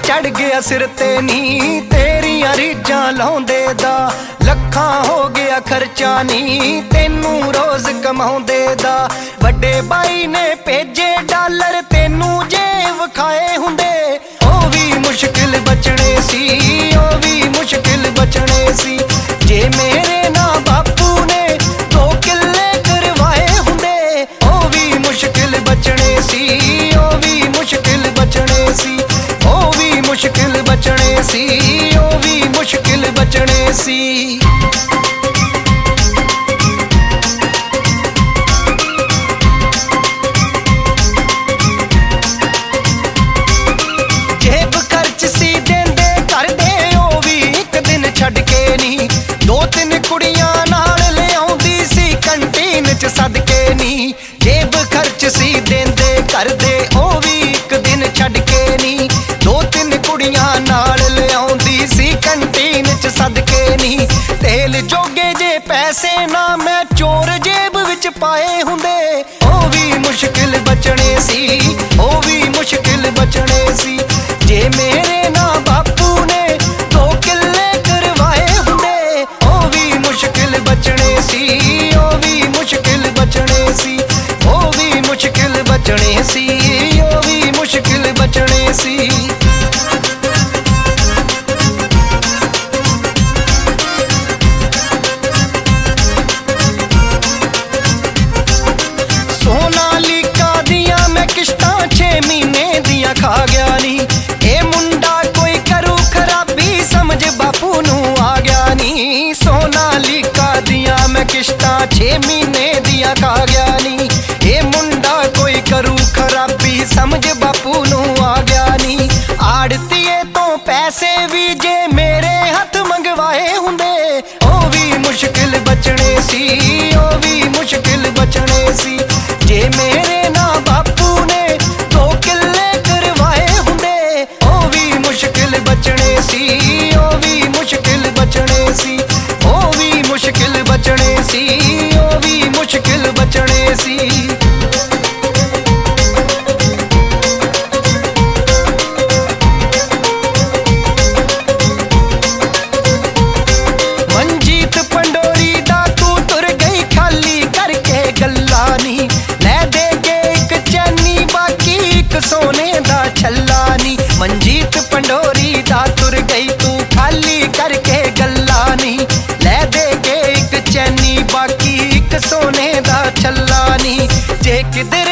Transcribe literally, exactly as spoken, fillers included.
चढ़ गया सिर ते नी तेरियां रीझां लाउंदे दा लखां हो गया खर्चा नी तेनू रोज कमाउंदे दा वड्डे बाई ने भेजे डॉलर तेनू जे विखाए हुंदे ओ भी मुश्किल बचने सी ओ भी मुश्किल बचने सी जे मेरे ना बापू ने दो किले करवाए हुंदे ओ भी मुश्किल बचने सी ओ भी मुश्किल बचने सी ओ भी मुश्किल बचने सी ओ भी मुश्किल बचने सी। जेब खर्च सी देंदे कर दे ओ भी एक दिन छड़ के नी दो तीन कुड़ियां नाल ले आउंदी सी कंटीन च सदके नी जेब खर्च सी देंदे कर दे ओ भी एक दिन छड़ के नी दो तीन कुड़ियां नाल ले आउंदी सी कंटीन च सदके नी तेल जोगे जे पैसे ना मैं चोर जेब विच पाए हुंदे ओ भी मुश्किल बचने सी ओ भी मुश्किल बचने सी जे मेरे ना बापू ने दो किले करवाए हुंदे ओ भी मुश्किल बचने सी ओ भी मुश्किल बचने सी ओ भी मुश्किल बचने सी ओ भी मुश्किल बचने सी। सोनालिका दियां मैं किश्तां छे महीने दियां खा गया नी ए मुंडा कोई करू खराबी समझ बापू नू आ गया नी सोनालिका दियां मैं किश्तां छे महीने दियां खा गया नी ए मुंडा कोई करू खराबी समझ बापू नू आ गया नी आड़तीए तो पैसे भी जे मेरे हथ मंगवाए हुंदे ओ भी मुश्किल बचने सी ओ भी मुश्किल बचने सी जे मेरे ना बापू ने दो किले करवाए हुंदे ओ भी मुश्किल बचने सी ओ भी मुश्किल बचने सी ओ भी मुश्किल बचने सी ओ भी मुश्किल बचने सी। मनजीत पंडोरी दा तू तुर गई खाली करके गल्ला नी लै दे के एक चैनी बाकी एक सोने दा छल्ला नी मनजीत पंडोरी दा तुर गई तू खाली करके गल्ला नी लै दे के एक चैनी बाकी एक सोने दा छल्ला नी जे किधर